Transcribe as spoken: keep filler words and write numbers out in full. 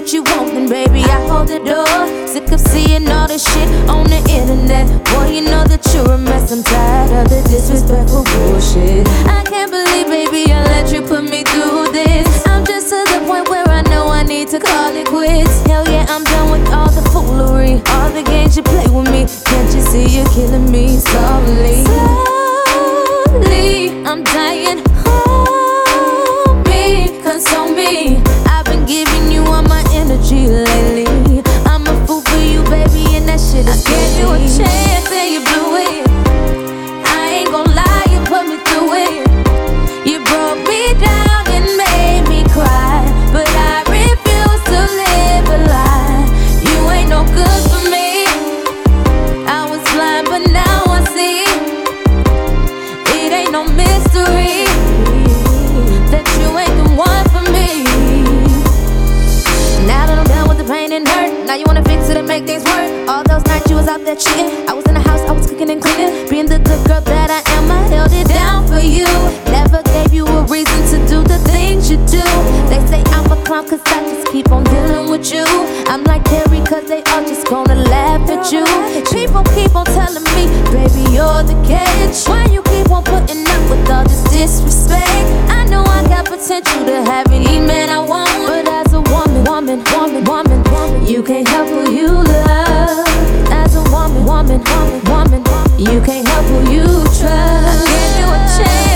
what you want, then baby, I hold the door. Sick of seeing all this shit on the internet. Boy, you know that you're a mess. I'm tired of the disrespectful bullshit. I can't believe, baby, I let you put me through this. I'm just to the point where I know I need to call it quits. Hell yeah, I'm done with all the foolery, all the games you play with me. Can't you see you're killing me slowly? Slowly, I'm dying. Hold me, console me. I've been giving you all my energy lately. I'm a fool for you, baby, and that shit is I gave you a chance and you blew it. I ain't gon' lie, you put me through it. You broke me down and made me cry, but I refuse to live a lie. You ain't no good for me. I was blind, but now I see. It ain't no mystery that you ain't the one for me. Now that I'm done with the pain and hurt, now you wanna fix it and make things work. All those nights you was out there cheating, I was in the house, I was cooking and cleaning. Being the good girl that I am, I held it down for you. Never gave you a reason to do the things you do. They say I'm a clown cause I just keep on dealing with you. I'm like Carrie cause they all just gonna laugh at you. People keep on telling me, baby, you're the catch. Why you keep on putting up with all this disrespect? I know I got potential to have any man I want, but as a woman, woman, woman, woman, woman, you can't help who you love. As a woman, woman, woman, woman, you can't help who you trust. I gave you a chance.